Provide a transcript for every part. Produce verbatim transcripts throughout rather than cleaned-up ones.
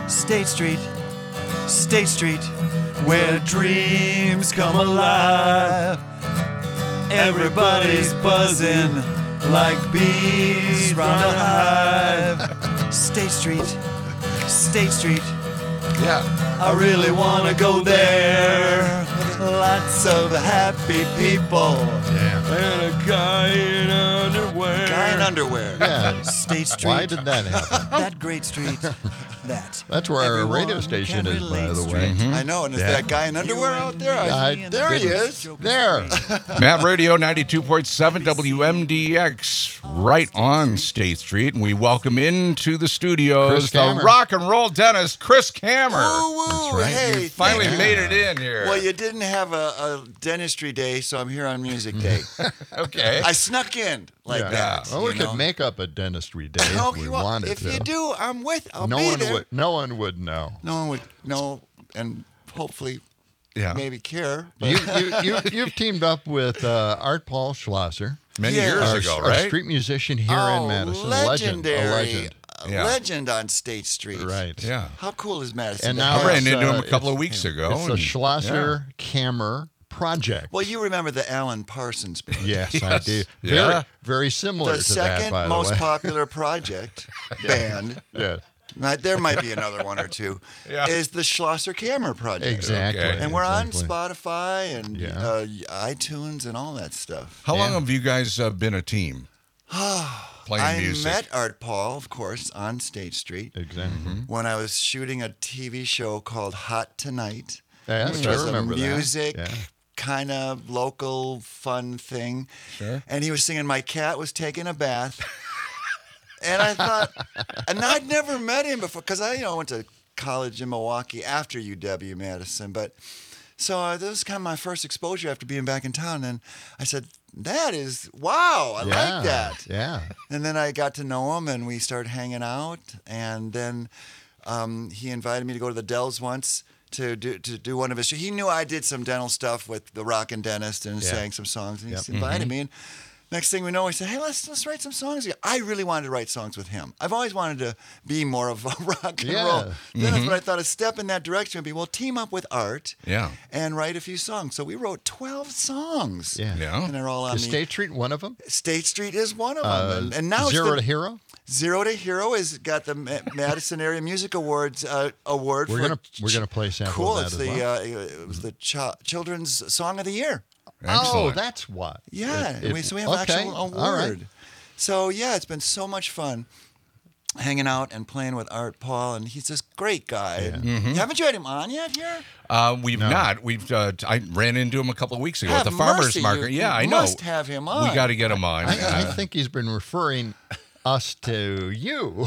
State Street, State Street, where dreams come alive. Everybody's buzzing like bees round a hive. State Street, State Street, Yeah. I really want to go there. Lots of happy people. Yeah. And a guy in underwear. Guy in underwear. Yeah. State Street. Why did that happen? That great street. That. That's where our everyone radio station can is, by relate the street. way. I know, and is Yeah. that guy in underwear out there? I, I there he didn't- is. There. Mad Radio ninety-two point seven W M D X, right on State Street. And we welcome into the studios Chris the Kammer. rock and roll dentist, Chris Kammer. Woo, woo. right. Hey, You finally thank you. made it in here. Well, you didn't have a, a dentistry day, so I'm here on music day. okay. I snuck in like Yeah. that. Well, we you could know? make up a dentistry day Oh, if we you want- wanted if to. you do, I'm with. I'll no be one there. would. No one would know. No one would know, and hopefully, yeah. maybe care. but- You, you, you, you've teamed up with uh, Art Paul Schlosser, Many Yeah. years our, ago, our right? street musician here oh, in Madison. legendary, A legend. a Yeah. legend on State Street. A legend. Right. Yeah. How cool is Madison? And to now I have? ran it's, into uh, him a couple it's- of weeks ago. It's the and- Schlosser Kammer Project. Well, you remember the Alan Parsons project. Yes, I Yes. do. Yeah. Very, very similar The to second that, by most the way. popular project band, Yeah, now, there might be another one or two, Yeah. is the Schlosser Kammer project. exactly. Okay. And we're on exactly. Spotify and Yeah. uh, iTunes and all that stuff. How long Yeah. have you guys uh, been a team? Playing I music. met Art Paul, of course, on State Street Exactly. when I was shooting a T V show called Hot Tonight, Yeah, which I was a remember that. music Yeah. kind of local fun thing. Sure. And he was singing "My Cat Was Taking a Bath." And I thought, and I'd never met him before because I, you know, went to college in Milwaukee after U W Madison. But so uh, this was kind of my first exposure after being back in town. And I said, that is, wow, I yeah. like that. Yeah. And then I got to know him and we started hanging out. And then um, he invited me to go to the Dells once to do to do one of his shows. He knew I did some dental stuff with the Rockin' Dentist and Yeah. sang some songs. And he Yep. just invited me. And next thing we know, he said, hey, let's let's write some songs together. I really wanted to write songs with him. I've always wanted to be more of a rock and Yeah. roll. Then that's what I thought, a step in that direction would be, well, team up with Art Yeah. and write a few songs. So we wrote twelve songs. Yeah. Yeah. And they're all on Is the... State Street one of them? State Street is one of them. Uh, and, and now Zero it's the, to Hero? Zero to Hero has got the Ma- Madison Area Music Awards uh, award. We're for gonna we're gonna play sample Cool. of It's that as the well. uh, it was the ch- children's song of the year. Oh, Excellent. that's what. Yeah. It- and we, it- so we have okay, an actual award. all right. So yeah, it's been so much fun hanging out and playing with Art Paul, and he's this great guy. And Haven't you had him on yet here? Uh, we've No. not. We've. Uh, t- I ran into him a couple of weeks ago Have at the farmers mercy, market. you- yeah, you I know. must have him on. We got to get him on. I, I Uh, think he's been referring us to you.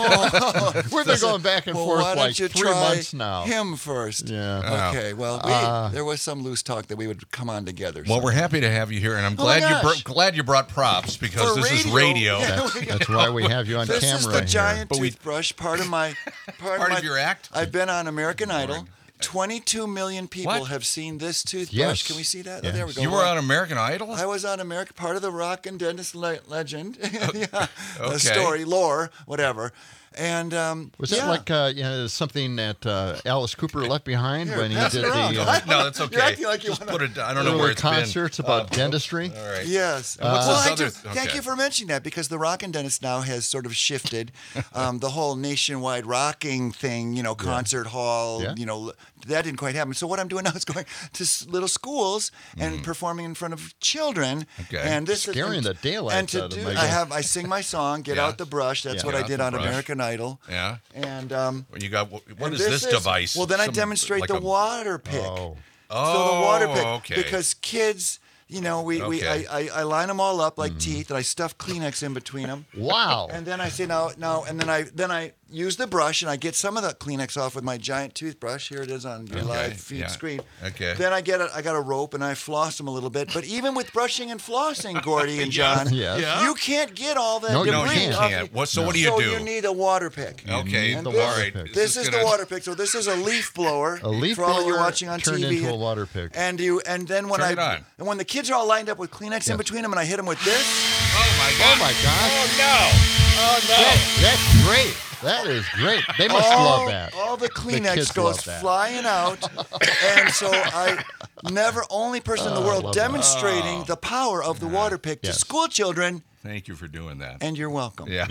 Oh, We've been going back and well, forth why don't like you three try months now. Him first. Yeah. Okay. Well, we, Uh, there was some loose talk that we would come on together. well, so. we're happy to have you here, and I'm Oh my glad you gosh. br- glad you brought props because For this is radio. Yeah, That's, we- that's why we have you on This camera is the here. giant But we- toothbrush. Part of my part, Part my, of your act? I've been on American Idol. twenty-two million people What? have seen this toothbrush. Yes. Can we see that? Oh, Yes. there we go. You were on American Idol. I was on American, part of the rock and dentist le- legend. yeah. Okay. The story, lore, whatever. And um, Was yeah. that like uh, you know, something that uh, Alice Cooper left behind Here, when he pass did it around. the uh, no, that's okay. You're acting like you Just wanna- put it. I don't know little where it's concerts been. about Uh, dentistry? All right. Yes. And what's well, this I other- do- Thank okay. you for mentioning that because the Rockin' Dentist now has sort of shifted um, the whole nationwide rocking thing, you know, concert hall, Yeah. you know, that didn't quite happen. So what I'm doing now is going to s- little schools and performing in front of children. Okay. And this Scaring is, the daylights and to out of do, my I guy. have I sing my song, Get Yeah. Out the Brush. That's Yeah. what Get I Out did the on Brush. American Idol. Yeah. And um, You got what and is this, device? Well, then I Some- demonstrate like the a- water pick. Oh. So the water pick, Oh, okay. because kids, you know, we, we Okay. I, I, I line them all up like Mm. teeth, and I stuff Kleenex in between them, Wow. and then I say now, now, and then I then I use the brush and I get some of the Kleenex off with my giant toothbrush. Here it is on your Okay, live feed yeah. screen. Okay. Then I get a, I got a rope and I floss them a little bit. But even with brushing and flossing, Gordy and John, Yes. Yeah. you can't get all that No, you debris. No, you off can't. you. What? So what do you so do? you need a water pick. Okay. And the this- all right. pick. This is gonna- the water pick. So this is a leaf blower. A leaf for all of you blower watching on turned T V. into a water pick. And you and then when Turn it I on. and when the kids are all lined up with Kleenex in Yeah. between them, and I hit them with this. Oh my Oh god. my gosh. Oh no. Oh no. That- that's great. That is great. They must all, love that. all the Kleenex kids goes love that. flying out, and so I never only person in the Oh, I world love that. demonstrating the power of the water pick to Yes. school children, Thank you for doing that. and you're welcome. Yeah.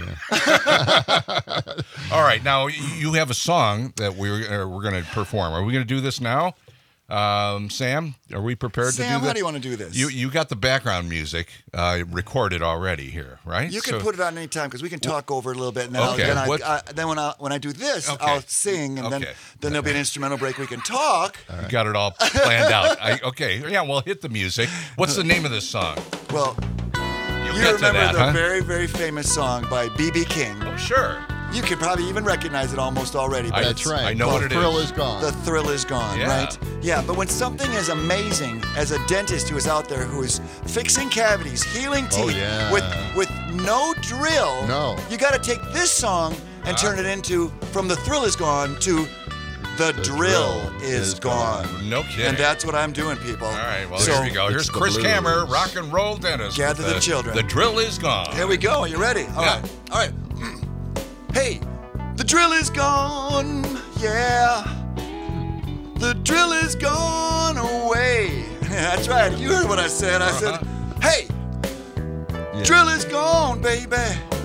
All right. Now y- you have a song that we're uh, we're going to perform. Are we going to do this now, um, Sam? Are we prepared Sam, to do this? how do you want to do this? You you got the background music uh, recorded already here, right? You can So- put it on any time because we can talk over it a little bit, and then, Okay, I'll, then, what- I, I, then when I when I do this, Okay. I'll sing, and then Okay. then there'll be an instrumental break. We can talk. You got it all planned out. I, okay. Yeah. Well, hit the music. What's the name of this song? Well, You'll you get to remember that, the huh? very very famous song by B B King. Oh, sure. You could probably even recognize it almost already. But I- That's it's- right. I know Well, what it the thrill is. is gone. The thrill is gone, Yeah. right? Yeah, but when something is amazing, as a dentist who is out there who is fixing cavities, healing teeth Oh, yeah. with with no drill, No. you got to take this song and turn it into from the thrill is gone to the, drill, drill is, is gone. gone. No kidding. And that's what I'm doing, people. All right. Well, so, here we go. Here's it's the Chris blues. Kammer, rock and roll dentist. Gather with the children. The drill is gone. Here we go. Are you ready? All Yeah. right. All right. Hey, the drill is gone. Yeah. The drill is gone away. That's right. You heard what I said. I said, hey, Yeah. drill is gone, baby.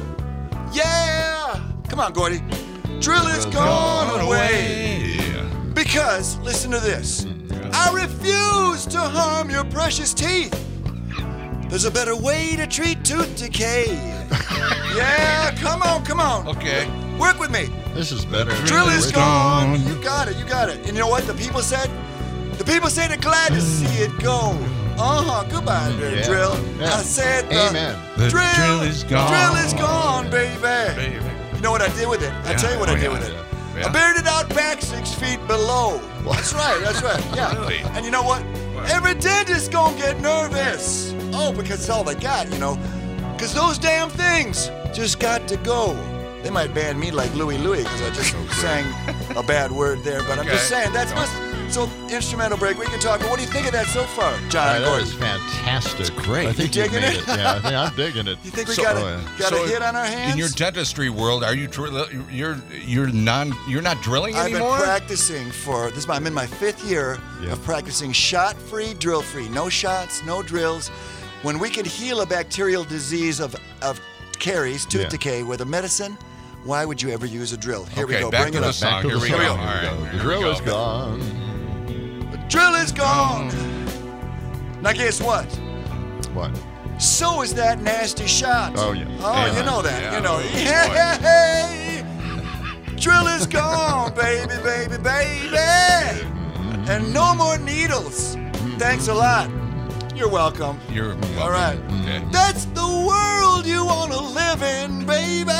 Yeah. Come on, Gordy. Drill is gone away. Because, listen to this. I refuse to harm your precious teeth. There's a better way to treat tooth decay. Yeah, come on, come on. Okay. Work with me. This is better. than Drill the is original. gone. You got it, you got it. And you know what the people said? The people say they're glad to see it go. Uh-huh, goodbye there, Yeah. drill. Yeah. I said the Amen. The drill, drill is gone. Drill is gone, baby. Baby. You know what I did with it? I'll Yeah. tell you what Oh, I did yeah. with it. Yeah. I buried it out back six feet below. That's right, that's right. Yeah. Really? And you know what? What? Every dentist gonna get nervous. Oh, because it's all they got, you know. Because those damn things just got to go. They might ban me like Louie Louie because I just sang a bad word there, but I'm just Okay. saying that's my so instrumental break. We can talk. But what do you think of that so far, John All right, and that Gordon? is fantastic. great. I think You you digging made it? it. Yeah, I think I'm digging it. You think we So- got a, oh, yeah. got So a hit on our hands? In your dentistry world, are you drill? You're you're non. You're not drilling I've anymore. been practicing for this. I'm in my fifth year Yeah. of practicing shot-free, drill-free. No shots, no drills. When we can heal a bacterial disease of of caries, tooth Yeah. decay with a medicine, why would you ever use a drill? Here okay, we go. back Bring to it the up. song. Back to Here the we song. go. Here All we right, go. here The we drill go. is gone. The drill is gone. Now guess what? What? So is that nasty shot. Oh, yeah. Oh, Yeah. you know that. Yeah. You know. Oh, Hey, drill is gone, baby, baby, baby. And no more needles. Thanks a lot. You're welcome. You're All right. Okay. That's the world you want to live in, baby.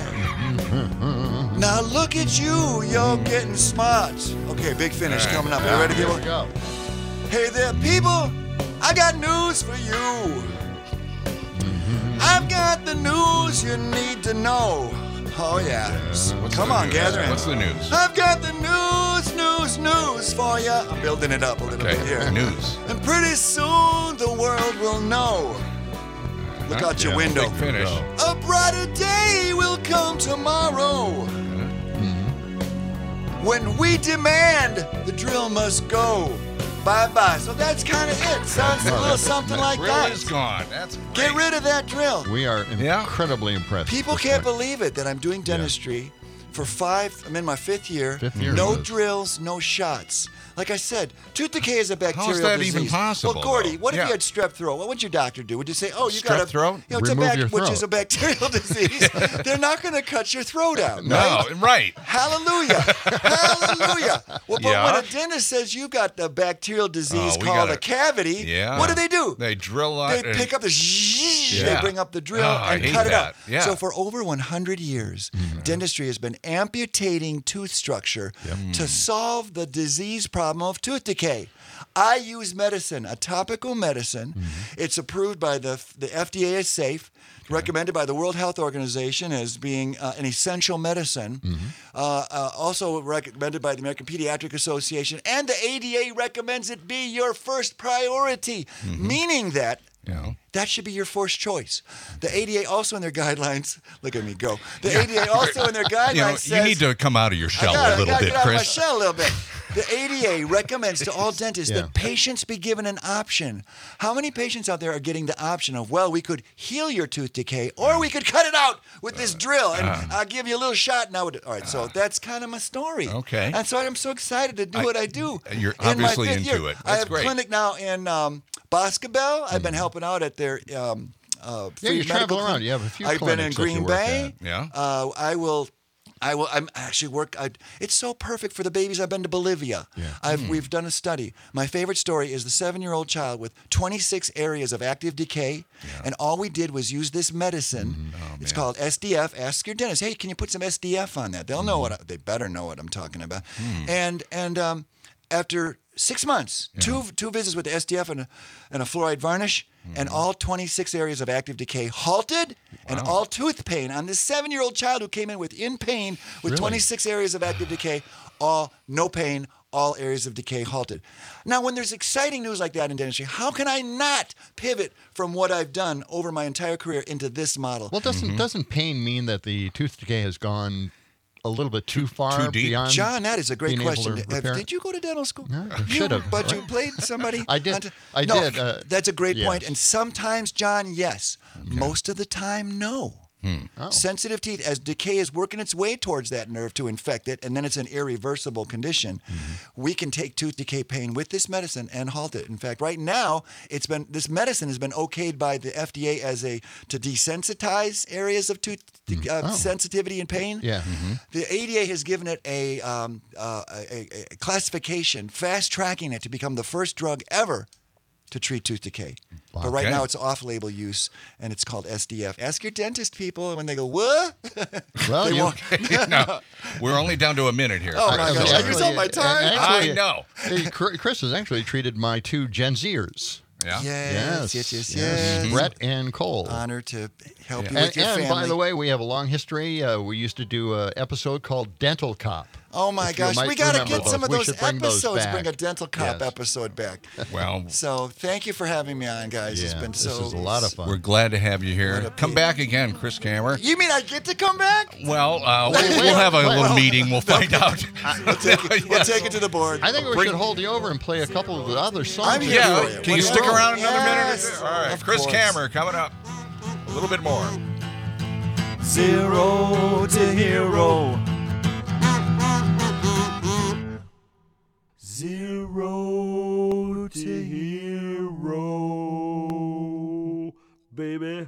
Now look at you. You're getting smart. Okay, big finish All right. coming up. You Yeah, ready, here people? we go. Hey there, people. I got news for you. I've got the news you need to know. Oh, yeah. What's Come the on, news? gather in. What's the news? I've got the news, news, news for you. I'm building it up a little Okay. bit here. News. And pretty soon the world will know. Look out your Yeah, window. Big finish. A brighter day will come tomorrow. When we demand the drill must go. Bye bye. So that's kind of it. Sounds a little something like Drill that. is gone. That's Get great. rid of that drill. We are Yeah. incredibly impressed. at People this can't point. believe it that I'm doing dentistry for five. I'm in my fifth year. Fifth year. No Yes. drills, no shots. Like I said, tooth decay is a bacterial that disease. even possible, Well, Gordy, though? what if Yeah. you had strep throat? What would your doctor do? Would you say, "Oh, you Strep got a throat? You know, it's a Remove bac- your which throat. is a bacterial disease? They're not going to cut your throat out. No, right? right. Hallelujah. Hallelujah. Well, but Yeah. when a dentist says you got the bacterial disease Oh, we called gotta- a cavity, Yeah. what do they do? They drill out. They and- pick up the zzzz, Yeah. they bring up the drill Oh, I and hate cut it that. out. Yeah. So for over one hundred years, dentistry has been amputating tooth structure to solve the disease problem of tooth decay. I use medicine, a topical medicine. It's approved by the the F D A as safe, recommended by the World Health Organization as being uh, an essential medicine. Uh, uh, also recommended by the American Pediatric Association, and the A D A recommends it be your first priority, meaning that You know. that should be your first choice. The A D A also in their guidelines, look at me go. The A D A also in their guidelines You know, says, you need to come out of your shell I gotta, a little I gotta bit, get out of my Chris. shell a little bit. The A D A recommends to all dentists Yeah. that patients be given an option. How many patients out there are getting the option of, well, we could heal your tooth decay, or we could cut it out with this drill, and Uh. I'll give you a little shot now. All right, so that's kind of my story. Okay. And so I'm so excited to do I- what I do. you're in my obviously fifth into year. it. I That's have great. a clinic now in um, Boscobel. I've been helping out at their um, uh, Yeah, free you travel medical around. clinic. You have a few I've been in clinics that you Green work Bay. at. Yeah. Uh, I will. I will. I'm actually work. I, it's so perfect for the babies. I've been to Bolivia. Yeah. I've we've done a study. My favorite story is the seven-year-old child with twenty-six areas of active decay, and all we did was use this medicine. It's called S D F. Ask your dentist. Hey, can you put some S D F on that? They'll know what. I, they better know what I'm talking about. And and um, after six months, two two visits with the S D F and a, and a fluoride varnish, and all twenty-six areas of active decay halted, and all tooth pain on this seven-year-old child who came in with in pain with Really? twenty-six areas of active decay, all no pain, all areas of decay halted. Now, when there's exciting news like that in dentistry, how can I not pivot from what I've done over my entire career into this model? Well, doesn't Mm-hmm. doesn't pain mean that the tooth decay has gone a little bit too far too deep? beyond? John, that is a great being able question. to Have- repair it? did you go to dental school? No, I You- should have. But you played somebody? I did. on- I no, did, uh, that's a great point. yes. And sometimes, John, yes. Most of the time, no. Oh. Sensitive teeth, as decay is working its way towards that nerve to infect it, and then it's an irreversible condition, we can take tooth decay pain with this medicine and halt it. In fact, right now, it's been this medicine has been okayed by the F D A as a to desensitize areas of tooth uh, Oh. sensitivity and pain. Yeah. The A D A has given it a, um, uh, a, a- a classification, fast tracking it to become the first drug ever to treat tooth decay. But right Okay. now it's off-label use, and it's called S D F. Ask your dentist, people, when they go, what? Well, They you, won't- no, we're only down to a minute here. Oh, my I- gosh. I- I used all my time. actually- I know. Hey, Chr- Chris has actually treated my two Gen Zers. Yeah. Yes, yes, yes, yes. Brett and Cole. Honor to help you And, with your and family. by the way, we have a long history. Uh, we used to do an episode called Dental Cop. oh my if you gosh, might we got to remember get some those. of We those should bring those episodes. back. Bring a Dental Cop Yes. episode back. Well, So thank you for having me on, guys. it's Yeah, been this so. is a lot of fun. we're glad to have you What here. a Come pain. back again, Chris Kammer. You mean I get to come back? Well, uh, we'll, we'll have a little meeting. We'll find out. We'll take it, we'll Yes. take it to the board. I think we Bring- should hold you over and play a couple of the other songs. I'm that here you Yeah, for wrote. you. can you What stick do you around want? another minute? or Yes, two? All right, of Chris course. Kammer coming up. A little bit more. Zero to hero. Zero to hero, baby.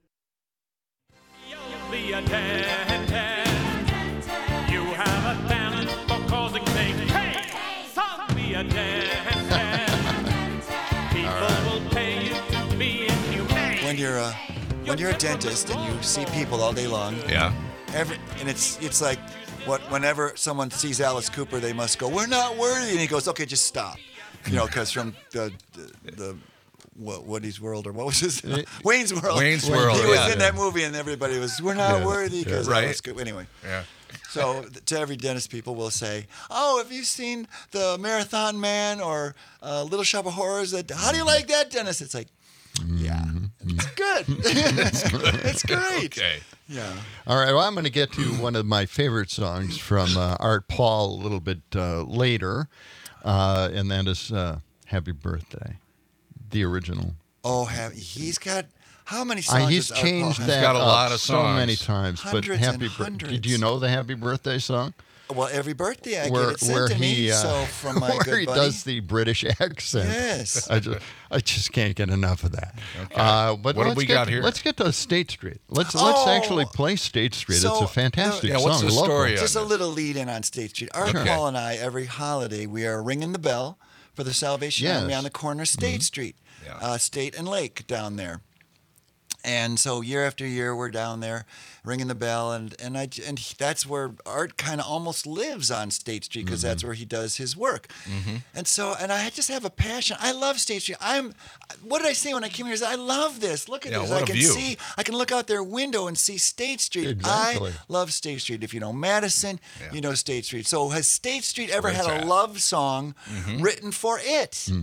You'll be a dentist. You have a talent for causing things. Hey, some be a dentist. People will pay you to be inhumane. When you're a when you're a dentist and you see people all day long, Yeah. every and it's it's like what whenever someone sees Alice Cooper, they must go, "We're not worthy," and he goes, "Okay, just stop," you know, because from the the. the what, Woody's World, or what was his? Wayne's World. Wayne's World, He was yeah. in that movie, and everybody was, "We're not Yeah, worthy," because Right. Alice Cooper. Anyway, Yeah. so th- to every dentist, people will say, "Oh, have you seen the Marathon Man or uh, Little Shop of Horrors? That how do you like that, dentist?" It's like, yeah, it's good. it's good. It's great. Okay. Yeah. All right, well, I'm going to get to one of my favorite songs from uh, Art Paul a little bit uh, later, uh, and that is uh, Happy Birthday, the original. Oh, have, he's got how many Uh, songs? he's does Art Paul changed have? that got a up lot of so many songs. times. But Hundreds Happy and Bir- hundreds. Did you know the Happy Birthday song? Well, every birthday I where get it sent where to me. he uh, So from my where good he buddy. does the British accent. Yes. I just I just can't get enough of that. Okay. Uh, but What have let's we get, got here? Let's get to State Street. Let's let's Oh. actually play State Street. So, it's a fantastic Yeah, song. what's the local. story of Just a it? little lead in on State Street. Art Okay. Paul and I, every holiday, we are ringing the bell for the Salvation Yes. Army on the corner of State Street, Yeah. uh, State and Lake down there. And so year after year, we're down there ringing the bell, and and I and he- that's where Art kind of almost lives on State Street because that's where he does his work. And so, and I just have a passion. I love State Street. I'm. What did I say when I came here? I love this. Look at Yeah, this. what I a can view. see. I can look out their window and see State Street. Exactly. I love State Street. If you know Madison, Yeah. you know State Street. So has State Street ever Where it's had a at. love song written for it?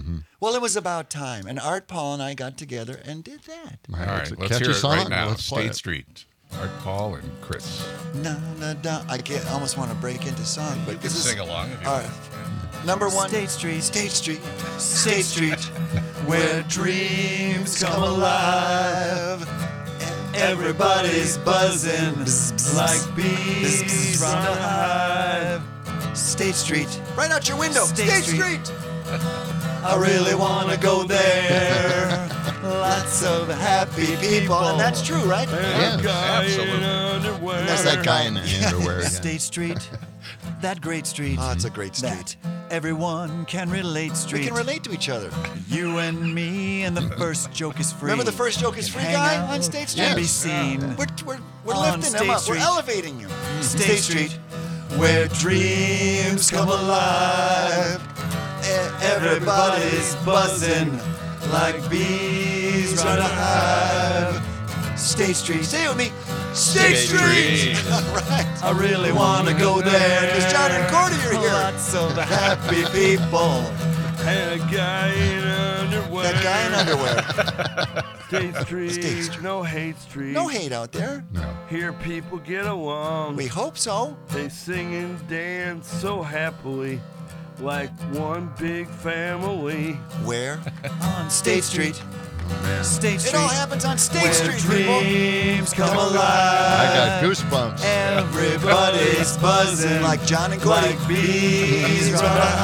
Well, it was about time, and Art Paul and I got together and did that. All All right, right, it's a let's catchy hear it song. right now. Let's play State it. Street. Art Paul and Chris. Na, na, da. I get, almost want to break into song, but You can this is sing along if you all want. right. Number one. State Street, State Street. State Street, where dreams come alive. Everybody's buzzing like bees round a hive. State Street. Right out your window. State State, Street. Street. I really want to go there. Lots of happy people. And that's true, right? Yes, absolutely. There's that guy in the underwear again. State Street, that great street. Oh, it's a great street. That everyone can relate street. We can relate to each other. You and me, and the first joke is free. Remember the first joke is free Hang guy out on State Street? and be Yes. seen. We're, we're, we're On lifting them State up. Street. We're elevating you. State Street, where dreams come alive. E- Everybody's buzzing like bees round a hive. State Street, Say it with me. State State Street. Street. All right. I really want to go there. Because John and Gordy are here. Lots of happy people. And a guy in underwear. That guy in underwear. State Street, State Street. no hate street. No hate out there. No. Here people get along. We hope so. They sing and dance so happily, like one big family. Where? On State Street, State It Street, all happens on State where Street, people. dreams come alive. I got goosebumps. Everybody's buzzing Like John and Gordy. like bees round a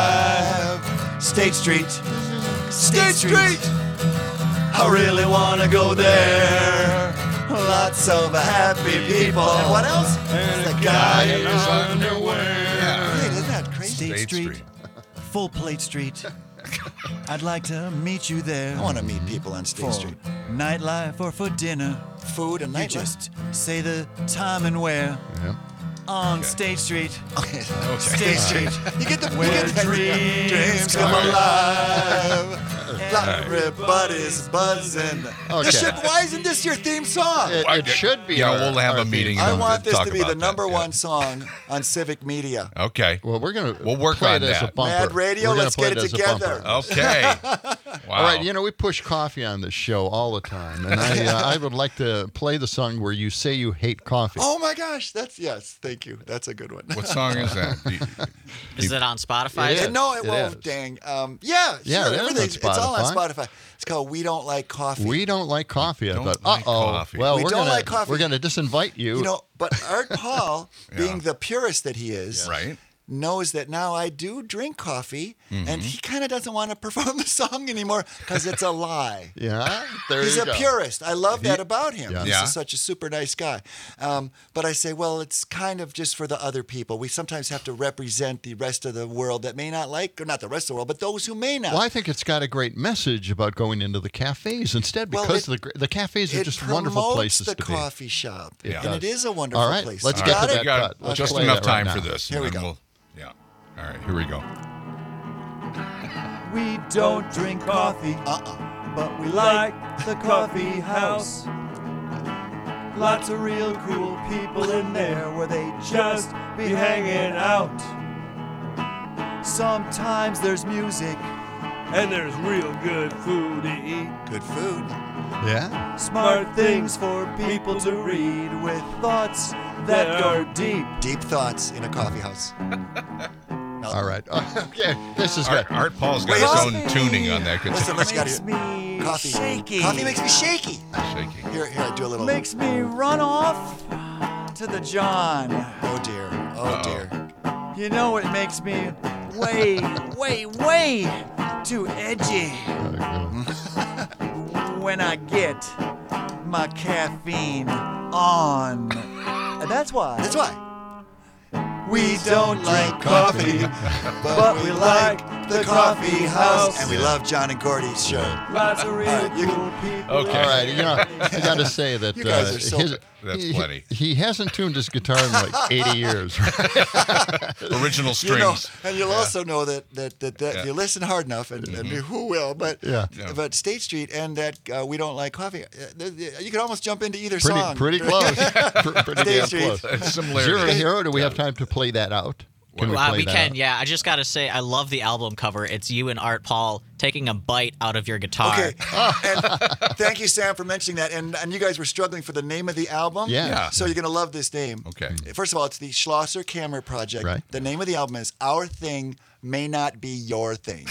hive. State Street, State Street. I really want to go there. Lots of happy people. And what else? And The a guy guy in in his underwear. Wait, isn't that crazy? State, State Street, Street. Full Plate Street. I'd like to meet you there. I want to meet people on State for Street. nightlife or for dinner. Food and You nightlife. just say the time and where. Yeah. On State Street, Okay. State Street, You get the you where get that- dreams dreams come come alive. alive. Everybody's buzzing. Okay. This should, why isn't this your theme song? It, it should be. Yeah, our- we'll have our a meeting. theme. I and want this talk to be the about that, number yeah. one song on Civic Media. Okay. Well, we're gonna We'll work play on it as a that. bumper. Mad Radio, We're gonna let's play get it as a together. bumper. Okay. Wow. All right, you know we push coffee on this show all the time, and I uh, I would like to play the song where you say you hate coffee. Oh my gosh, that's yes, thank you. That's a good one. What song is that? Do you- Is it on Spotify? It Yeah, is. no, it, It won't. is. Dang. Um, yeah, Yeah, sure. it is on everything's- It's all on Spotify. Spotify. It's called "We Don't Like Coffee." We don't like coffee. I Don't thought, like uh oh. coffee. Well, We we're don't gonna like coffee. we're gonna disinvite you. You know, but Art Paul, Yeah. being the purist that he is, Right. knows that now I do drink coffee, Mm-hmm. and he kind of doesn't want to perform the song anymore because it's a lie. yeah, there He's you a go. purist. I love that about him. Yeah. He's Yeah. just such a super nice guy. Um, but I say, well, it's kind of just for the other people. We sometimes have to represent the rest of the world that may not like, or not the rest of the world, but those who may not. Well, I think it's got a great message about going into the cafes instead, Well, because it- the the cafes are it just wonderful promotes places the to be. coffee shop, Yeah. and It it does. is a wonderful All right, place. let's You get got to it? that We got cut. Let's just play enough that right time now. for this. Here we and then go. we'll- yeah. All right, here we go. we don't drink coffee, Uh-uh. but we like the coffee house. Lots of real cool people in there where they just be hanging out. Sometimes there's music, And there's real good food to eat. Good food. Yeah. smart things for people to read with thoughts that go deep. Deep thoughts in a coffee house. All right. Okay. This is Art, good. Art Paul's got Wait, his listen. own tuning on that Listen, guitar. let's get Makes it. me Coffee. shaky. Coffee makes me shaky. Shaking. Here, here, I do a little. Makes me run off to the John. Oh dear. Oh Uh-oh. dear. You know it makes me way, way, way too edgy when I get my caffeine on. And that's why. That's why. We don't like coffee, but we like the coffee house. And we love John and Gordy's show. Lots of real All right, you cool can- people. Okay. All right. You know, I got to say that You guys uh, are so- his, That's he, plenty. He hasn't tuned his guitar in like eighty years. Original You know, strings. and you'll also know that that, that, that Yeah. if you listen hard enough, and, and who will, but Yeah. Yeah. but State Street and that uh, We Don't Like Coffee, uh, th- th- you could almost jump into either Pretty, song. pretty close. Pr- pretty State damn Street. close. Similarity. Zero to Hero. Do we have time to play that out? Can we Wow, play we that can, out? yeah. I just got to say, I love the album cover. It's you and Art Paul taking a bite out of your guitar. Okay. And thank you, Sam, for mentioning that. And and you guys were struggling for the name of the album. Yeah. Yeah. So you're going to love this name. Okay. First of all, it's the Schlosser Camera Project. Right. The name of the album is Our Thing May Not Be Your Thing.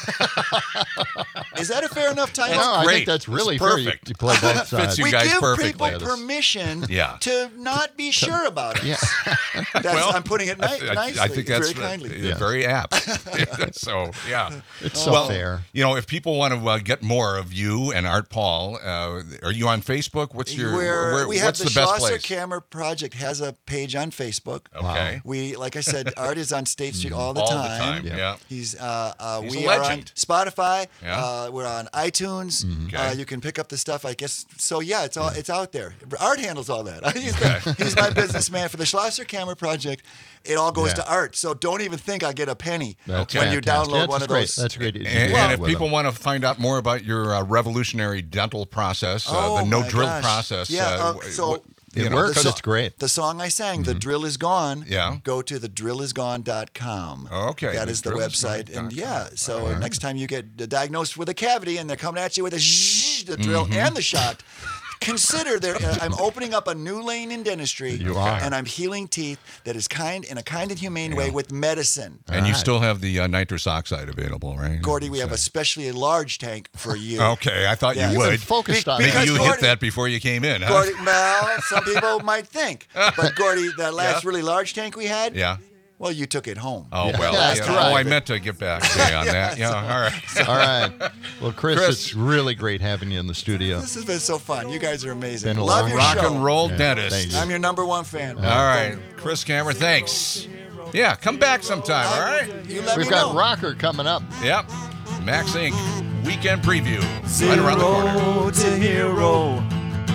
Is that a fair enough title? No, I great. think that's really It's fair. You, perfect. you play both sides. you we guys give perfectly. people permission Yeah. to not be sure about it. Yeah. That's, Well, I'm putting it ni- I, I- nicely, I think that's very kindly. uh, very apt. so, yeah. It's so well, fair. You know, if people want to uh, get more of you and Art Paul, uh, are you on Facebook? What's your Where where, we have what's the, the, best Schlosser place? Camera Project has a page on Facebook. Okay. We, like I said, Art is on State Street all the All time. the time. Yeah. Yeah. He's, uh, uh, He's we a are on legend. Spotify. Yeah. Uh, we're on iTunes. Okay. Uh, you can pick up the stuff, I guess. So yeah, it's all it's out there. Art handles all that. he's, the, he's my businessman for the Schlosser Camera Project. It all goes Yeah. to Art. So don't even think I get a penny That's when you fantastic. download That's one of great. those. That's great. And, You do and that if with people them. want to find out more about your uh, revolutionary dental process, uh, Oh, the no my drill gosh. process, Yeah, uh, uh, wh- so- what- It you know, works. the so- It's great. The song I sang, The Drill Is Gone, Yeah. go to the drill is gone dot com. Okay, That the is the drill is website. gone And dot yeah, com. so All right. next time you get diagnosed with a cavity and they're coming at you with a zzzz, the drill Mm-hmm. and the shot, consider there. Uh, I'm opening up a new lane in dentistry. You are. And I'm healing teeth that is kind in a kind and humane way with medicine. And you All right. still have the uh, nitrous oxide available, right? Gordy, we have a So- especially large tank for you. Okay, I thought Yeah. you You've been would. focused on Be- Maybe that. because you Gordy- hit that before you came in, huh? Gordy, well, some people might think. But Gordy, that last Yeah. really large tank we had, Yeah. well, you took it home. Oh, Yeah. well. That's yeah. right. Oh, I meant to get back to you on that. Yeah, all right. All right. Well, Chris, Chris. it's really great having you in the studio. This has been so fun. You guys are amazing. Been a Love long your Rock show. and roll Yeah, dentist. thank you. I'm your number one fan. All right. Chris Cameron, thanks. Yeah, come back sometime, all right? You let We've me got know. Rocker coming up. Yep. Max Incorporated. Weekend preview. Right around the corner. Zero to hero.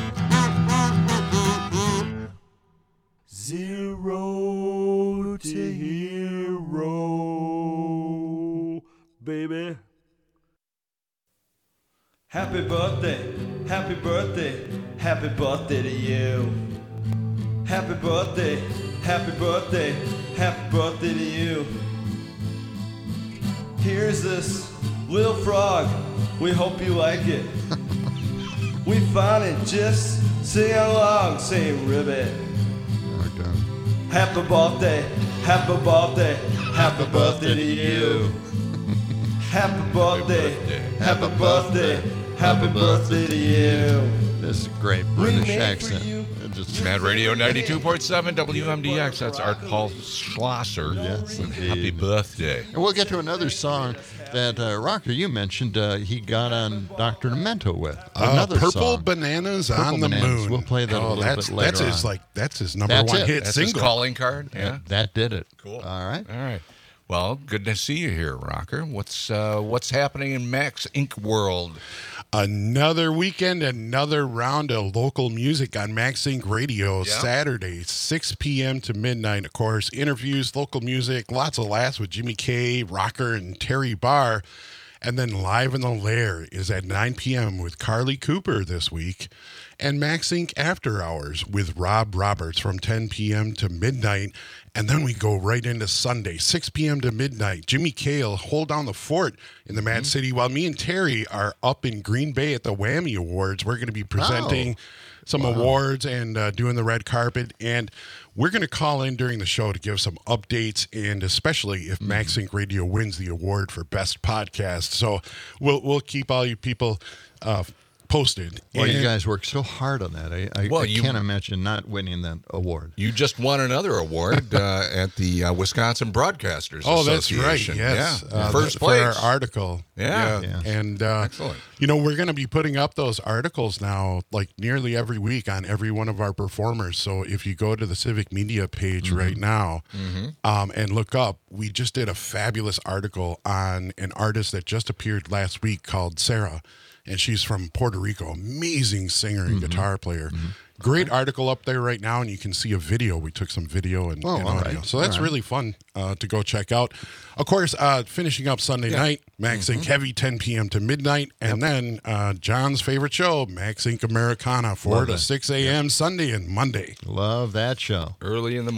Zero to hero, baby. Happy birthday, happy birthday, happy birthday to you. Happy birthday, happy birthday, happy birthday to you. Here's this little frog, we hope you like it. We found it, just sing along, saying ribbit. Okay. Happy birthday, happy birthday, happy birthday to you. Happy birthday, happy birthday, happy birthday to you. This is a great British accent. It just Mad Radio ninety-two point seven W M D X. That's Art Paul Schlosser. Yes, indeed. Happy birthday. And we'll get to another song that uh, Rocker, you mentioned uh, he got on Doctor Demento with. Uh, Another Purple song. Bananas Purple on the Bananas. Moon. We'll play that a oh, little that's, bit later That's his on. like that's his number That's one it. hit That's his single. calling card. Yeah. That did it. Cool. All right. All right. Well, good to see you here, Rocker. What's uh, what's happening in Max Incorporated world? Another weekend, another round of local music on Max Inc Radio. Yeah. Saturday, six p.m. to midnight. Of course, interviews, local music, lots of laughs with Jimmy K, Rocker, and Terry Barr. And then Live in the Lair is at nine p.m. with Carly Cooper this week. And Max Inc After Hours with Rob Roberts from ten p.m. to midnight. And then we go right into Sunday, six p.m. to midnight. Jimmy Kale hold down the fort in the Mad City while me and Terry are up in Green Bay at the Whammy Awards. We're going to be presenting some awards and uh, doing the red carpet. And we're going to call in during the show to give some updates, and especially if Max Inc Radio wins the award for best podcast. So we'll we'll keep all you people uh, posted. Well, you And- guys worked so hard on that. I, I, Well, I you- can't imagine not winning that award. You just won another award uh, at the uh, Wisconsin Broadcasters Oh, that's right. Association. Yes, Yeah. Uh, First for place. our article. Yeah. Yeah. and uh, Excellent. You know, we're going to be putting up those articles now, like nearly every week on every one of our performers. So if you go to the Civic Media page right now um, and look up, we just did a fabulous article on an artist that just appeared last week called Sarah, and she's from Puerto Rico. Amazing singer and guitar player. Great article up there right now, and you can see a video. We took some video and, Oh, and all audio. right. So that's All right. really fun uh, to go check out. Of course, uh, finishing up Sunday night, Max Inc Heavy, ten p.m. to midnight. And then uh, John's favorite show, Max Inc Americana, four Love to that. six a.m. Sunday and Monday. Love that show. Early in the morning.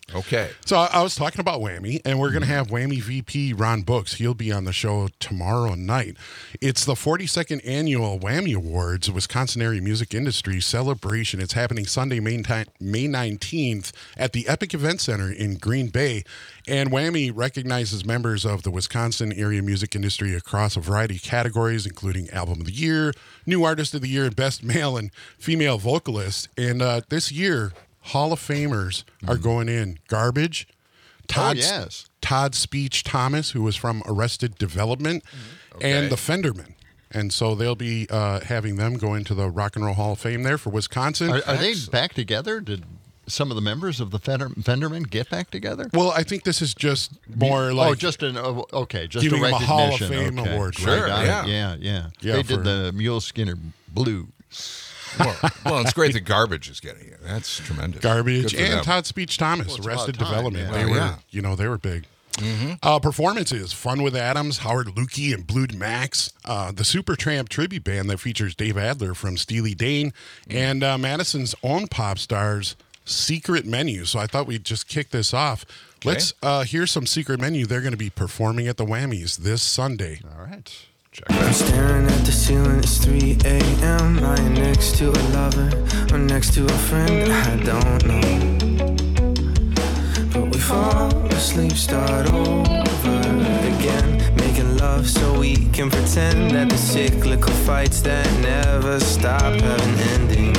Okay. So I, I was talking about Whammy, and we're going to have Whammy V P Ron Books. He'll be on the show tomorrow night. It's the forty-second annual Whammy Awards, Wisconsin Area Music Industry Celebration. It's happening Sunday, May nineteenth at the Epic Event Center in Green Bay. And Whammy recognizes members of the Wisconsin area music industry across a variety of categories, including Album of the Year, New Artist of the Year, and Best Male and Female Vocalist. And uh, this year, Hall of Famers are going in. Garbage, Todd, Oh, yes. Todd Speech Thomas, who was from Arrested Development, and Okay. the Fendermen. And so they'll be uh, having them go into the Rock and Roll Hall of Fame there for Wisconsin. Are, are they back together? Did some of the members of the Fender, Fendermen get back together? Well, I think this is just more like oh, just an oh, okay, just giving a them a recognition. Hall of Fame okay. award. Sure, Right on. yeah. yeah, yeah, Yeah, They for- did the Mule Skinner Blues. Well, well, it's great that Garbage is getting it. That's tremendous. Garbage Good for and them. Todd Speech Thomas, Well, it's Arrested about time, Development. yeah. They Oh, were, yeah. you know, they were big. Uh, performances: Fun with Adams, Howard Lukey, and Blued Max. Uh, the Supertramp tribute band that features Dave Adler from Steely Dan, and uh, Madison's own pop stars, Secret Menu. So I thought we'd just kick this off. Let's uh, hear some Secret Menu. They're going to be performing at the Whammies this Sunday. All right. Check it out. Staring at the ceiling, it's three a.m. Lying next to a lover or next to a friend I don't know. But we fall asleep, start over again, making love so we can pretend that the cyclical fights that never stop have an ending.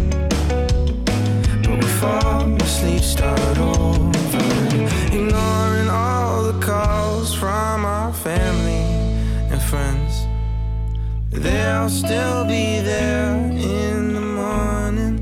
But we fall asleep, start over, ignoring all the calls from our family and friends. They'll still be there in the morning.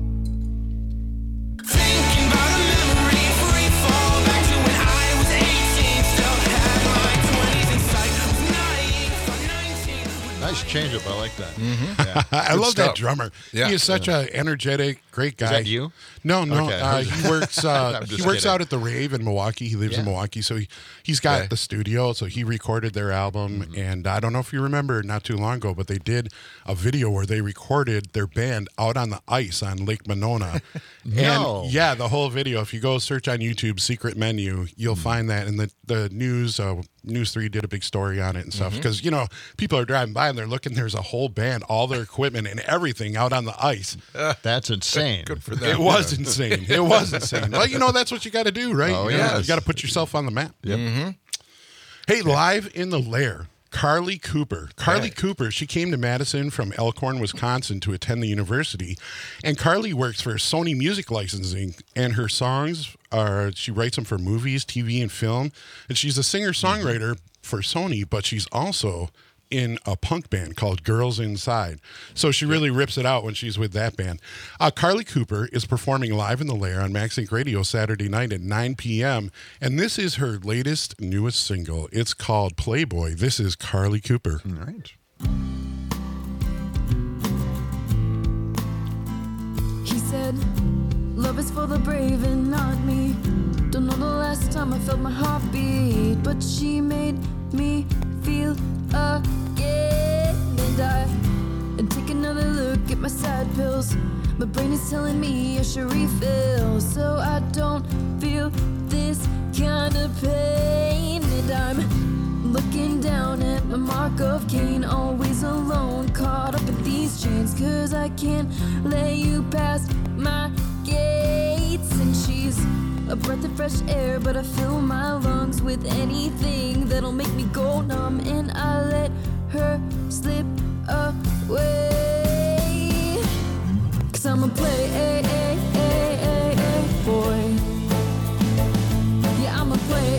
Thinking about a memory, free fall back to when I was eighteen, still had my twenties in sight. Was naive, from nineteen. Nice change up. I like that. Mm-hmm. Yeah. I Good love stuff. that drummer. Yeah. He is such a energetic, great guy. that you? No, no. Okay. Uh, he works. Uh, I'm he just works kidding. out at the Rave in Milwaukee. He lives in Yeah. Milwaukee, so he he's got Okay. the studio. So he recorded their album, Mm-hmm. and I don't know if you remember, not too long ago, but they did a video where they recorded their band out on the ice on Lake Monona. No. And yeah, the whole video. If you go search on YouTube, Secret Menu, you'll Mm-hmm. find that. And the the news, uh, News Three did a big story on it and stuff Mm-hmm. because you know people are driving by and they're looking. There's a whole band, all their equipment and everything out on the ice. That's insane. Good for them. It was insane. It was insane. Well, you know that's what you got to do, right? Oh, you know, yes. you got to put yourself on the map. Yep. Hey, live in the lair, Carly Cooper. Carly Hey. Cooper, she came to Madison from Elkhorn, Wisconsin to attend the university. And Carly works for Sony Music Licensing, and her songs are, she writes them for movies, T V, and film. And she's a singer-songwriter for Sony, but she's also in a punk band called Girls Inside. So she really rips it out when she's with that band. Uh, Carly Cooper is performing live in the Lair on Max Inc Radio Saturday night at nine p.m. And this is her latest, newest single. It's called Playboy. This is Carly Cooper. All right. He said, love is for the brave and not me. Don't know the last time I felt my heart beat, but she made me feel again. And I and take another look at my sad pills. My brain is telling me I should refill, so I don't feel this kind of pain. And I'm looking down at a mark of Cain, always alone, caught up in these chains, cause I can't let you past my gates. And she's a breath of fresh air, but I fill my lungs with anything that'll make me go numb, and I let her slip away. Cause I'm a play boy. Yeah, I'm a play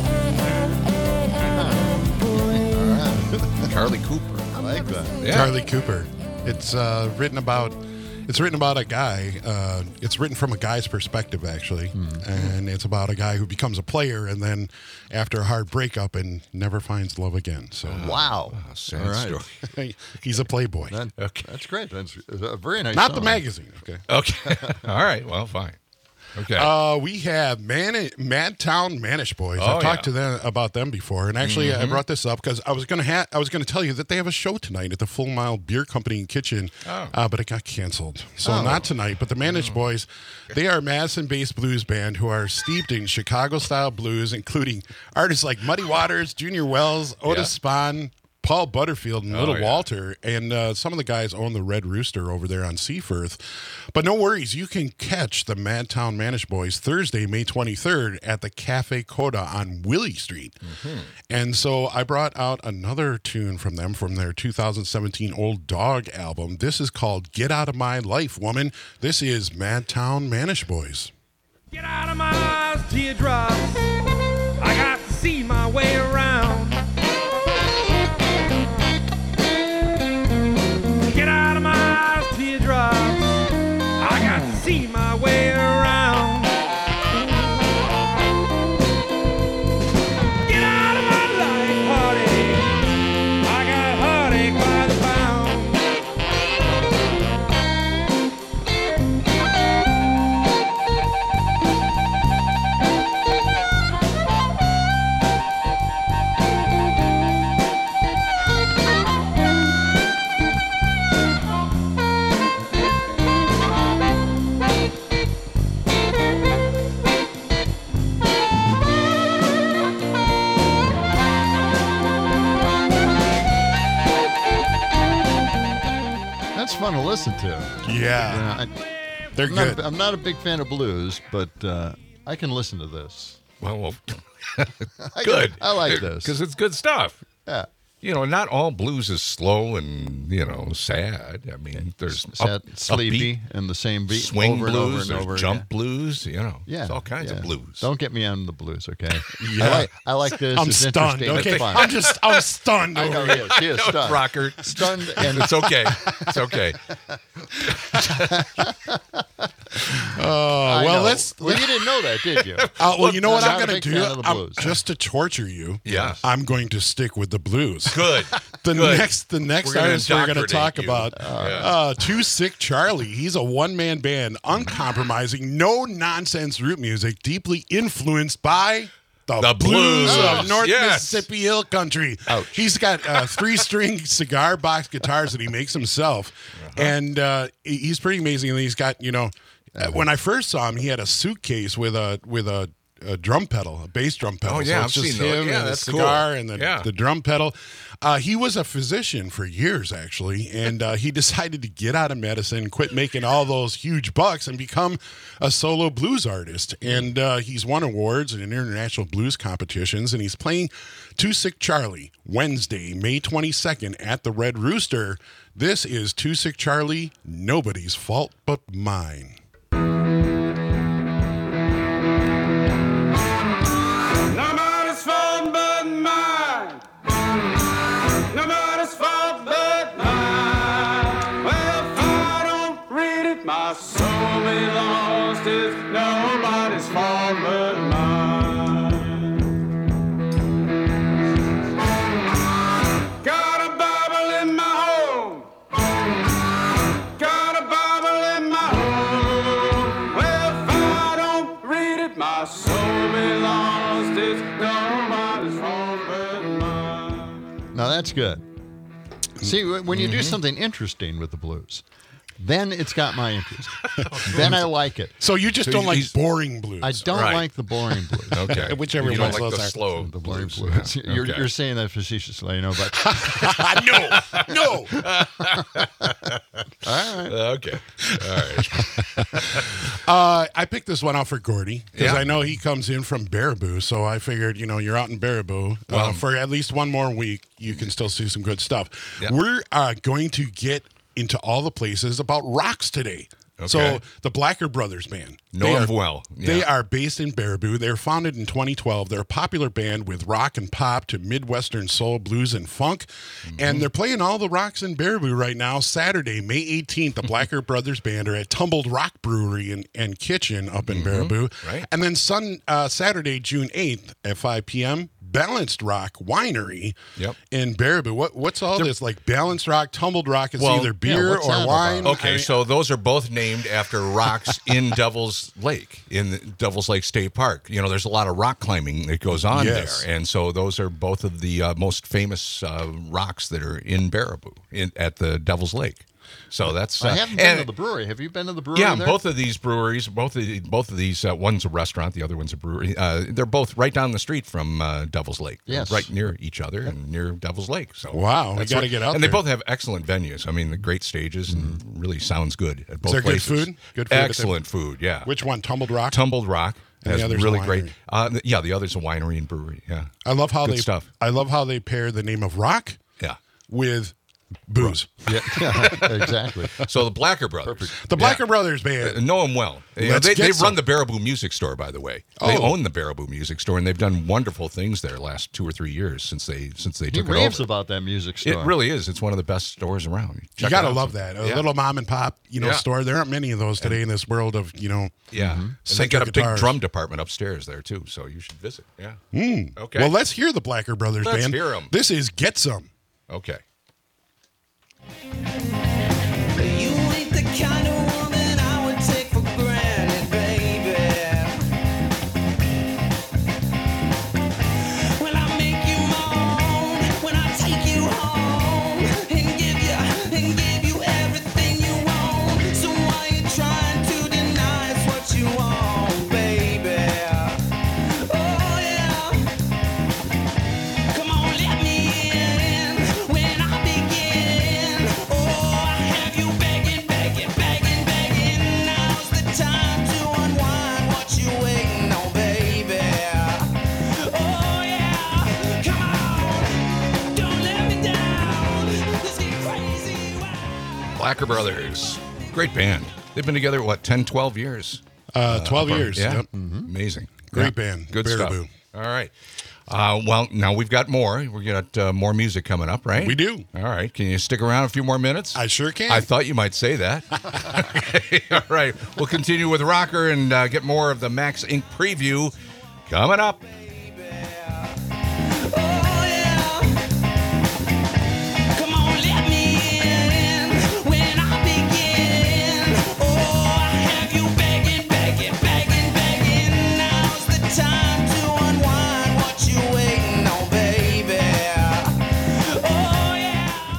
boy. Carly Cooper. I like that. Yeah. Carly Cooper. It's uh, written about. It's written about a guy. Uh, it's written from a guy's perspective, actually, and it's about a guy who becomes a player and then, after a hard breakup, and never finds love again. So Wow. Sad All right. story. he's a playboy, That- Okay. That's great. That's a very nice not song. the magazine. Okay. Okay. All right. Well, fine. Okay. Uh, we have Man- Madtown Manish Boys. Oh, I've talked yeah. to them about them before, and actually, I brought this up because I was gonna ha- I was gonna tell you that they have a show tonight at the Full Mile Beer Company and Kitchen, Oh. uh, but it got canceled. So Oh. not tonight. But the Manish Boys, they are a Madison-based blues band who are steeped in Chicago-style blues, including artists like Muddy Waters, Junior Wells, Otis Yeah. Spahn, Paul Butterfield, and Oh, Little yeah. Walter, and uh, some of the guys own the Red Rooster over there on Seafirth. But no worries, you can catch the Madtown Manish Boys Thursday, May twenty-third at the Cafe Coda on Willie Street. Mm-hmm. And so I brought out another tune from them from their two thousand seventeen Old Dog album. This is called Get Out of My Life, Woman. This is Madtown Manish Boys. Get out of my eyes, teardrops. I got to see my way around. Get out of my eyes, teardrops. I got to see my way around. Get out of my life, heartache. I got heartache by the pound. That's fun to listen to. Yeah, Yeah, I, they're I'm, good. not, I'm not a big fan of blues, but uh, I can listen to this. Well, well I good. I like this. Because it's good stuff. Yeah. You know, not all blues is slow and, you know, sad. I mean, there's Sad, up, sleepy, upbeat, and the same beat swing over blues, and over and there's over. jump yeah. blues, you know. Yeah, There's all kinds yeah. of blues. Don't get me on the blues, okay? Yeah. I like I like this. I'm it's stunned. interesting. Okay, It's fun. I'm just I'm stunned. I know over he is. He is stunned. Rocker. Stunned and It's okay. It's okay. Uh, I well, know. let's. Well, you didn't know that, did you? Uh, well, you know what I'm I'm not a going to big do? fan of the I'm- blues. just to torture you. Yeah. I'm going to stick with the blues. Good. The Good. next, the next We're gonna artist we're going to talk indoctrinate about, you. Yeah. uh, Too Sick Charlie. He's a one-man band, uncompromising, no-nonsense root music, deeply influenced by the, The blues blues. of North Yes. Mississippi Hill Country. Ouch. He's got uh, three-string cigar box guitars that he makes himself, and uh, he- he's pretty amazing. And he's got, you know, uh, when I first saw him, he had a suitcase with a with a. A drum pedal, a bass drum pedal. Oh, yeah, so it's I've just seen those. him Yeah, and the that's cool. cigar and the, Yeah. the drum pedal. Uh, he was a physician for years, actually, and uh, he decided to get out of medicine, quit making all those huge bucks, and become a solo blues artist. And uh, he's won awards in international blues competitions, and he's playing Too Sick Charlie Wednesday, May twenty-second at the Red Rooster. This is Too Sick Charlie, Nobody's Fault But Mine. Nobody's fault but mine. Nobody's fault but mine. Well, if I don't read it, my soul be lost. It's nobody's fault but mine. Got a Bible in my home. Got a Bible in my home. Well, if I don't read it, my soul be lost. It's nobody's fault but mine. Now that's good. See, wh- when you do something interesting with the blues, then it's got my interest. Then I like it. So you just So don't like he's- boring blues. I don't Right. like the boring blues. Okay. Whichever you don't ones like those the are. slow The boring blues. blues. You're, Okay. you're saying that facetiously, I know, but no, no. all right. Okay. All right. Uh, I picked this one out for Gordy because Yeah. I know he comes in from Baraboo. So I figured, you know, you're out in Baraboo Well- uh, for at least one more week. You can still see some good stuff. Yeah. We're uh, going to get into all the places about rocks today. Okay. So the Blacker Brothers Band. Know they them are- well. They Yeah. are based in Baraboo. They were founded in twenty twelve. They're a popular band with rock and pop to Midwestern soul, blues, and funk. Mm-hmm. And they're playing all the rocks in Baraboo right now. Saturday, May eighteenth, the Blacker Brothers Band are at Tumbled Rock Brewery and, and Kitchen up in Baraboo. Mm-hmm. Right. And then sun, uh, Saturday, June eighth at five p.m., Balanced Rock Winery Yep. in Baraboo. What what's all this like Balanced Rock, Tumbled Rock? It's Well, either yeah, beer what's that or wine. about? Okay, so those are both named after rocks in Devil's Lake, in the Devil's Lake State Park. You know, there's a lot of rock climbing that goes on Yes. there, and so those are both of the uh, most famous uh, rocks that are in Baraboo, in, at the Devil's Lake. So that's uh, I haven't been and- to the brewery. Have you been to the brewery? Yeah, there? both of these breweries, both of the, both of these, uh, one's a restaurant, the other one's a brewery. Uh, they're both right down the street from uh, Devil's Lake. They're Yes. right near each other and near Devil's Lake. So Wow, we that's gotta what- get out And there. they both have excellent venues. I mean, the great stages and really sounds good at both there good places. food? Good food at the- excellent food. Yeah. Which one? Tumbled Rock. Tumbled Rock And the has other's a really winery. great. Uh, th- yeah, the other's a winery and brewery. Yeah. I love how Good they stuff. I love how they pair the name of rock Yeah. with booze. Yeah, yeah, exactly. So the Blacker Brothers. The Blacker Yeah. Brothers Uh, band. know them well. You know, Let's they get they some. run the Baraboo Music Store, by the way. They Oh. own the Baraboo Music Store, and they've done wonderful things there last two or three years since they since they He took it raves over. about that music store. It really is. It's one of the best stores around. You Check it gotta out. love that. A Yeah. little mom and pop, you know, Yeah. store. There aren't many of those today in this world of, you know. Yeah, and they Central got a guitars. big drum department upstairs there too, so you should visit. Yeah. Okay. Well, let's hear the Blacker Brothers Let's band. hear 'em. This is Get Some. Okay. You ain't the kind of woman I would take for granted, baby. When I make you moan, when I take you home and give you and give you everything you want. So why you trying to deny it's what you want, baby? Oh yeah. Come on, let me in when I begin. Oh, I have you begging, begging, begging, begging. Now's the time to unwind. What you waiting on, baby? Oh yeah, come on, don't let me down. Let's get crazy. Wow. Blacker Brothers, great band. They've been together what ten, twelve years. Uh, twelve years. Yeah, Yep. amazing. Great Yeah. band. Good stuff. Baraboo. All right. Uh, well, now we've got more. We got uh, more music coming up, right? We do. All right. Can you stick around a few more minutes? I sure can. I thought you might say that. Okay. All right. We'll continue with Rocker and uh, get more of the Max Incorporated preview coming up. Oh yeah. Come on, let me in when I begin. Oh, I have you begging, begging, begging, begging. Now's the time to unwind. What you waiting on, baby? Oh yeah.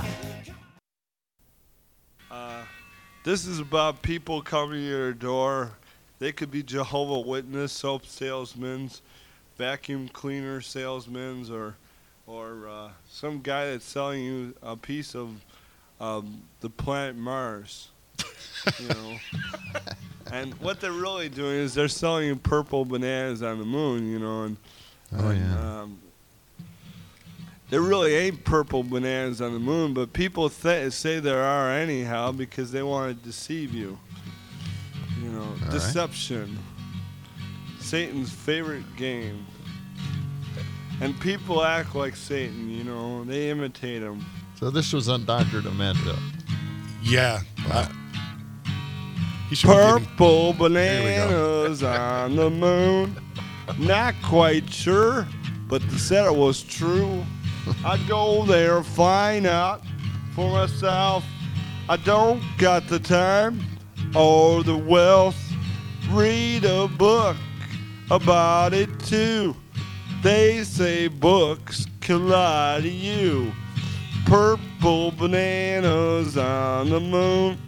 This is about people coming to your door. They could be Jehovah Witness, soap salesmen, vacuum cleaner salesmen, or or uh, some guy that's selling you a piece of um, the planet Mars. You know, and what they're really doing is they're selling you purple bananas on the moon. You know, and Oh, and, yeah. um, there really ain't purple bananas on the moon, but people th- say there are anyhow because they want to deceive you. You know, right. deception. Satan's favorite game. And people act like Satan, you know, they imitate him. So this was on Doctor Demento. Yeah. Uh, he should be getting- Purple we go. bananas on the moon. Not quite sure, but they said it was true. I'd go there, find out for myself. I don't got the time or the wealth. Read a book about it too. They say books can lie to you. Purple bananas on the moon.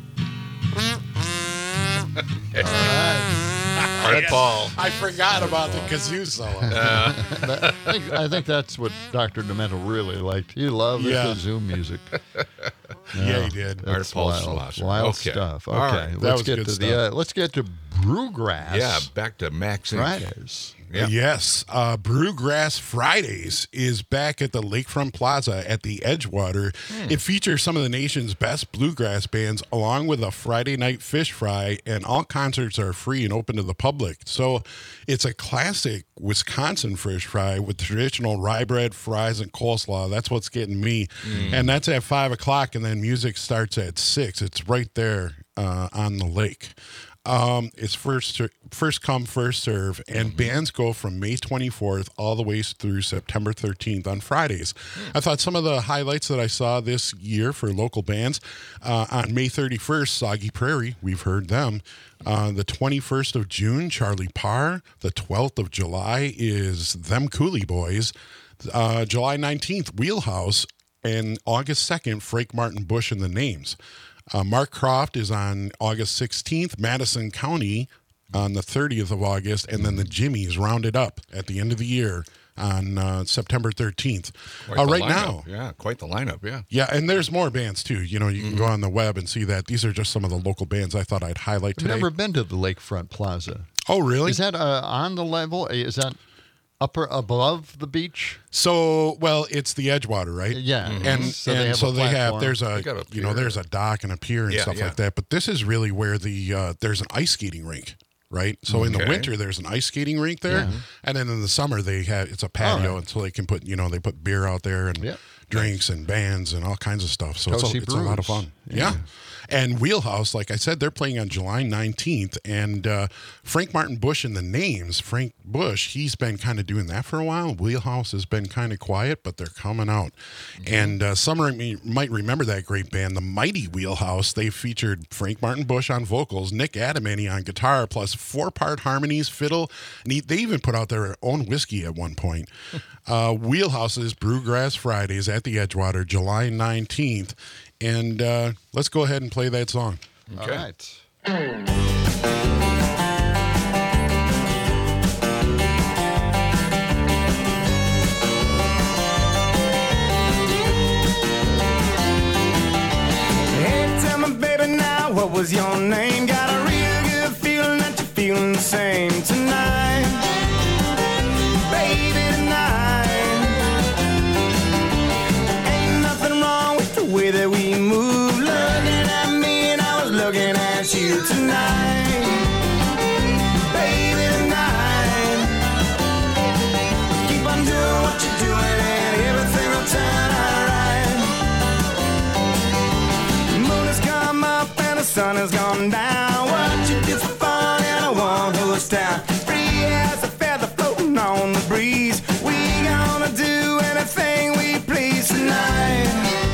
Art Paul. I forgot about the kazoo solo. That- I, think, I think that's what Doctor Demento really liked. He loved the Yeah. kazoo music. Yeah, he did. Art That's Paul's wild, philosophy. wild Okay. stuff. All Okay, right. That let's was get good to stuff. the uh, let's get to Brewgrass. Yeah, back to Max Incorporated. Fridays. Yeah. Yes, uh, Brewgrass Fridays is back at the Lakefront Plaza at the Edgewater. It features some of the nation's best bluegrass bands, along with a Friday night fish fry, and all concerts are free and open to the public. So it's a classic Wisconsin fish fry with traditional rye bread, fries, and coleslaw. That's what's getting me. And that's at five o'clock, and then music starts at six. It's right there uh, on the lake. Um, it's first ser- first come, first serve, and bands go from May twenty-fourth all the way through September thirteenth on Fridays. I thought some of the highlights that I saw this year for local bands, uh, on May thirty-first, Soggy Prairie, we've heard them. Uh, the twenty-first of June, Charlie Parr. The twelfth of July is Them Cooley Boys. Uh, July nineteenth, Wheelhouse. And August second, Frank Martin Bush and the Names. Uh, Mark Croft is on August sixteenth, Madison County on the thirtieth of August, and then the Jimmies rounded up at the end of the year on uh, September thirteenth. Quite Uh, the right lineup. now. Yeah, quite the lineup, yeah. Yeah, and there's more bands too. You know, you can go on the web and see that. These are just some of the local bands I thought I'd highlight I've today. never been to the Lakefront Plaza. Oh, really? Is that uh, on the level? Is that upper above the beach? So, well, it's the Edgewater, right? Yeah. And So and they have so a they have platform. there's a, They got a you know pier. there's a dock and a pier and Yeah, stuff yeah. like that. But this is really where the uh, there's an ice skating rink, right? So in the Okay. winter there's an ice skating rink there, and then in the summer they have it's a patio, right. and so they can put you know they put beer out there and Yeah. drinks and bands and all kinds of stuff. So it's, a, Toasty it's a lot of Brews. fun. Yeah. And Wheelhouse, like I said, they're playing on July nineteenth. And uh, Frank Martin Bush and the Names, Frank Bush, he's been kind of doing that for a while. Wheelhouse has been kind of quiet, but they're coming out. And uh, some of you might remember that great band, the Mighty Wheelhouse. They featured Frank Martin Bush on vocals, Nick Adamany on guitar, plus four-part harmonies, fiddle. And he, they even put out their own whiskey at one point. uh, Wheelhouse's Brewgrass Fridays at the Edgewater, July nineteenth. And uh, let's go ahead and play that song. All right. Hey, tell me, baby, now what was your name? Got a real good feeling that you're feeling the same tonight, baby, tonight. Ain't nothing wrong with the way that we move. Looking at me and I was looking at you tonight, baby, tonight. Keep on doing what you're doing and everything will turn out right. The moon has come up and the sun has gone down. What you do for fun and I won't hold down. Free as a feather floating on the breeze. We gonna do anything we please tonight.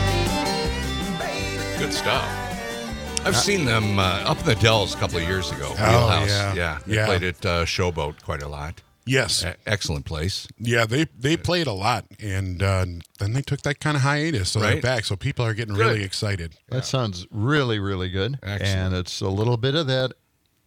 Good stuff. I've seen them uh, up in the Dells a couple of years ago. Oh, Wheelhouse. yeah. Yeah. They Yeah. played at uh, Showboat quite a lot. Yes. E- excellent place. Yeah, they they played a lot, and uh, then they took that kind of hiatus, so they're Right. back. So people are getting Good. really excited. That sounds really, really good. Excellent. And it's a little bit of that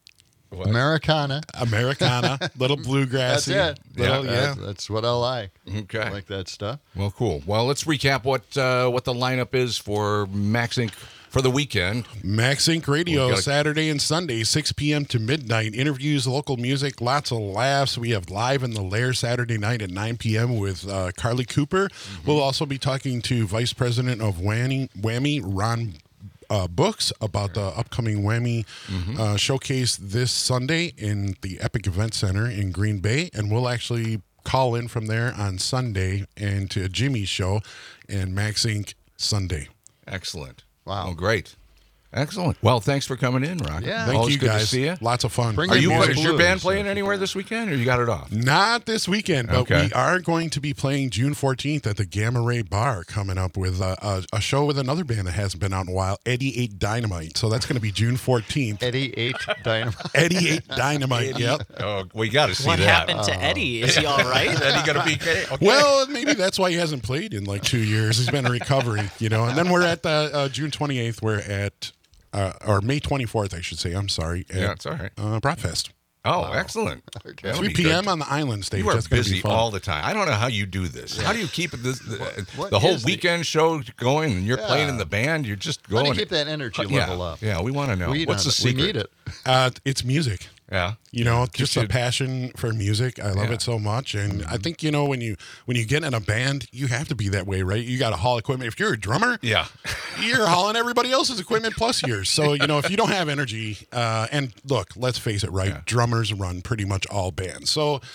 What? Americana. Americana, little bluegrassy. That's it. Little, Yeah. yeah. That- that's what I like. Okay. I like that stuff. Well, cool. Well, let's recap what uh, what the lineup is for Max Inc for the weekend. Max Inc Radio, We gotta- Saturday and Sunday, six p.m. to midnight. Interviews, local music, lots of laughs. We have Live in the Lair Saturday night at nine p.m. with uh, Carly Cooper. We'll also be talking to Vice President of Whammy, Whammy Ron uh, Books about the upcoming Whammy uh, showcase this Sunday in the Epic Event Center in Green Bay. And we'll actually call in from there on Sunday and to Jimmy's show and Max Inc Sunday. Excellent. Wow. Well, great. Excellent. Well, thanks for coming in, Rock. Yeah. Thank Always you good guys. to see you. Lots of fun. Bring Are in you? more Is your blues, band playing if you anywhere can. this weekend, or you got it off? Not this weekend, but Okay. we are going to be playing June fourteenth at the Gamma Ray Bar, coming up with a, a, a show with another band that hasn't been out in a while, Eddie Eight Dynamite. So that's going to be June fourteenth. Eddie eight Dynamite. Eddie Eight Dynamite, yep. Oh, we got to see What that. happened to Eddie? Is he all right? Eddie got a P K. Okay. Well, maybe that's why he hasn't played in like two years. He's been in recovery, you know. And then we're at the uh, June twenty-eighth, we're at, uh, or May twenty-fourth, I should say, I'm sorry, at Yeah, it's all right. uh, Bratfest. Oh, excellent. That would three be p.m. good. on the island stage. You are That's gonna be busy fun. all the time. I don't know how you do this. How do you keep this the, what the whole is the- weekend show going, and you're playing in the band? You're just How going. do you keep that energy yeah, level up? Yeah, we want to know. We What's the don't- secret? We need it. Uh, it's music. Yeah, You know, Keeps just you- a passion for music. I love Yeah. Mm-hmm. it so much, and I think you know when you when you get in a band, you have to be that way, right? You got to haul equipment. If you're a drummer, Yeah. you're hauling everybody else's equipment plus yours. So you know, if you don't have energy, uh, and look, let's face it, right? Yeah. Drummers run pretty much all bands. So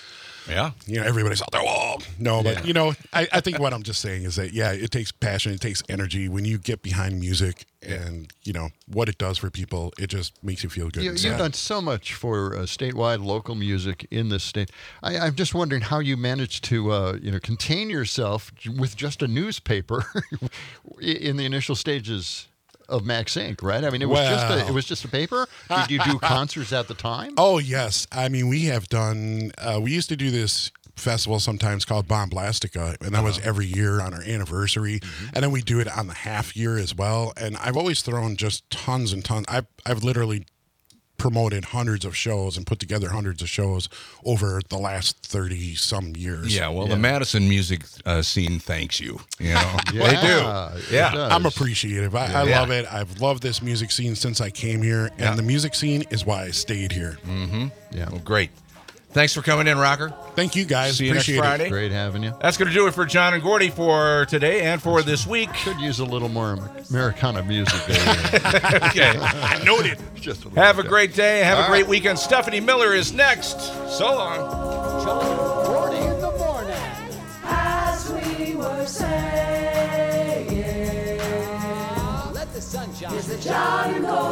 Yeah. You know, everybody's out there, whoa. No, but, Yeah. you know, I, I think what I'm just saying is that, yeah, it takes passion, it takes energy. When you get behind music and, you know, what it does for people, it just makes you feel good. You, inside. you've done so much for uh, statewide local music in this state. I, I'm just wondering how you managed to, uh, you know, contain yourself with just a newspaper in the initial stages of Max Incorporated, right? I mean, it was just a, Well. it was just a paper. Did you do concerts at the time? Oh, yes. I mean, we have done, uh, we used to do this festival sometimes called Bomblastica, and that was every year on our anniversary. And then we do it on the half year as well. And I've always thrown just tons and tons. I've, I've literally promoted hundreds of shows and put together hundreds of shows over the last thirty some years. Yeah, well, the Madison music uh, scene thanks you. You know, Yeah, they do. it Yeah. does. I'm appreciative. I, I Yeah. love it. I've loved this music scene since I came here, and Yeah. the music scene is why I stayed here. Yeah, Well, great. Thanks for coming in, Rocker. Thank you guys. See you next Appreciate Friday. great having you. That's going to do it for John and Gordy for today and for this week. Could use a little more Americana music. There. Okay. I noted. Just a little Have a bit. great day. Have a All great right. weekend. Stephanie Miller is next. So long. Forty in the morning. As we were saying, let the sun shine. Is it John and Gold?